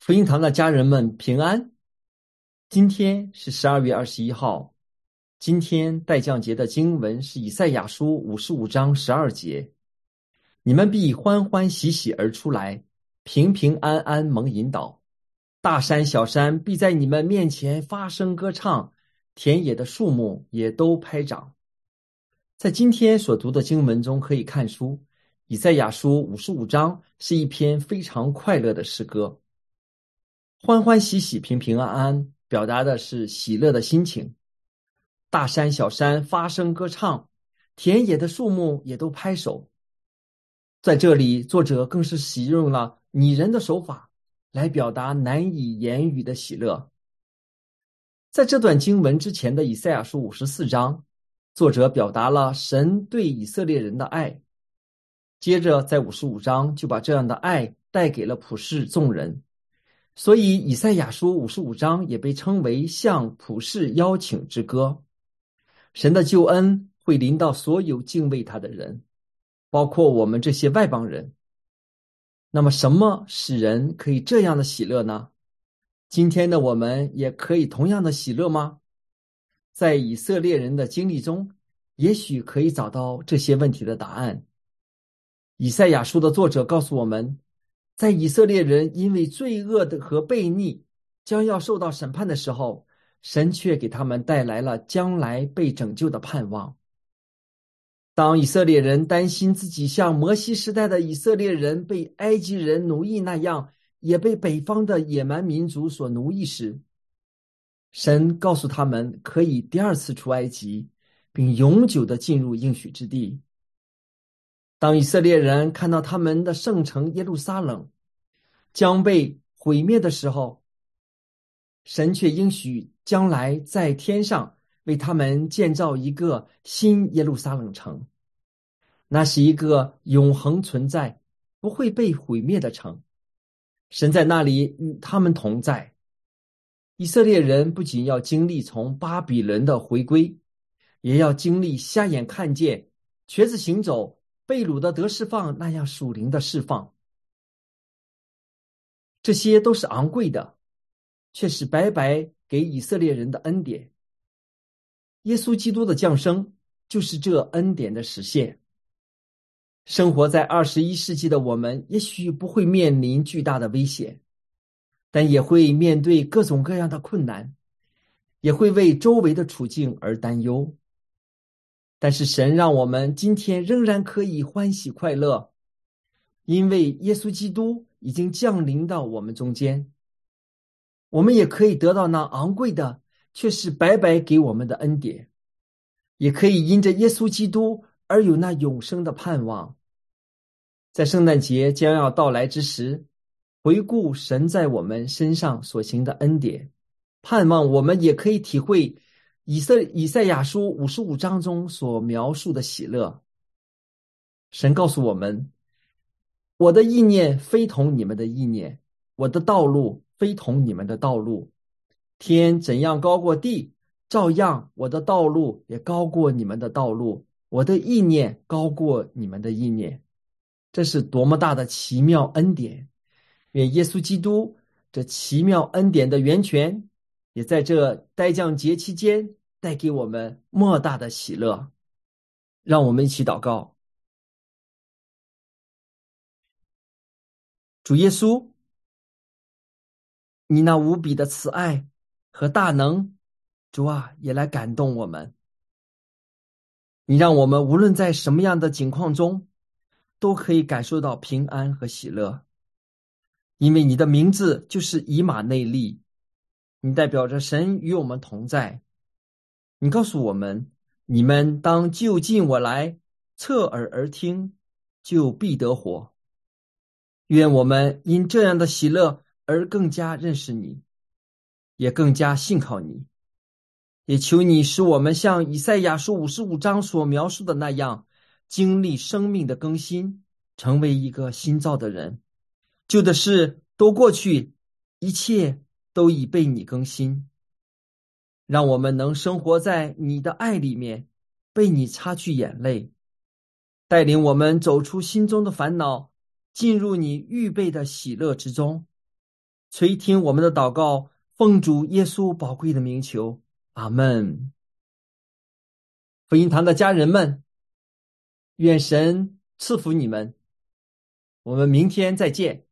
福音堂的家人们平安。今天是12月21号。今天代降节的经文是以赛亚书55章12节。你们必欢欢喜喜而出来，平平安安蒙引导。大山小山必在你们面前发声歌唱，田野的树木也都拍掌。在今天所读的经文中可以看出，以赛亚书55章是一篇非常快乐的诗歌。欢欢喜喜平平安安表达的是喜乐的心情。大山小山发声歌唱，田野的树木也都拍手。在这里，作者更是使用了拟人的手法来表达难以言语的喜乐。在这段经文之前的以赛亚书54章，作者表达了神对以色列人的爱，接着在55章就把这样的爱带给了普世众人。所以以赛亚书55章也被称为向普世邀请之歌。神的救恩会临到所有敬畏他的人，包括我们这些外邦人。那么什么使人可以这样的喜乐呢？今天的我们也可以同样的喜乐吗？在以色列人的经历中，也许可以找到这些问题的答案。以赛亚书的作者告诉我们，在以色列人因为罪恶的和悖逆将要受到审判的时候，神却给他们带来了将来被拯救的盼望。当以色列人担心自己像摩西时代的以色列人被埃及人奴役那样，也被北方的野蛮民族所奴役时，神告诉他们可以第二次出埃及，并永久地进入应许之地。当以色列人看到他们的圣城耶路撒冷将被毁灭的时候，神却应许将来在天上为他们建造一个新耶路撒冷城，那是一个永恒存在、不会被毁灭的城。神在那里与他们同在。以色列人不仅要经历从巴比伦的回归，也要经历瞎眼看见、瘸子行走、被掳的得释放那样属灵的释放。这些都是昂贵的，却是白白给以色列人的恩典。耶稣基督的降生就是这恩典的实现。生活在21世纪的我们，也许不会面临巨大的危险，但也会面对各种各样的困难，也会为周围的处境而担忧。但是神让我们今天仍然可以欢喜快乐，因为耶稣基督已经降临到我们中间。我们也可以得到那昂贵的，却是白白给我们的恩典，也可以因着耶稣基督而有那永生的盼望。在圣诞节将要到来之时，回顾神在我们身上所行的恩典，盼望我们也可以体会以赛亚书55章中所描述的喜乐。神告诉我们，我的意念非同你们的意念，我的道路非同你们的道路。天怎样高过地，照样我的道路也高过你们的道路，我的意念高过你们的意念。这是多么大的奇妙恩典！愿耶稣基督这奇妙恩典的源泉，也在这代降节期间带给我们莫大的喜乐。让我们一起祷告。主耶稣，你那无比的慈爱和大能，主啊，也来感动我们。你让我们无论在什么样的境况中，都可以感受到平安和喜乐。因为你的名字就是以马内利，你代表着神与我们同在。你告诉我们，你们当就近我来，侧耳而听，就必得活。愿我们因这样的喜乐而更加认识你，也更加信靠你。也求你使我们像以赛亚书55章所描述的那样，经历生命的更新，成为一个新造的人。旧的事都过去，一切都已被你更新。让我们能生活在你的爱里面，被你擦去眼泪，带领我们走出心中的烦恼，进入你预备的喜乐之中。 垂听我们的祷告，奉主耶稣宝贵的名求，阿门。福音堂的家人们，愿神赐福你们，我们明天再见。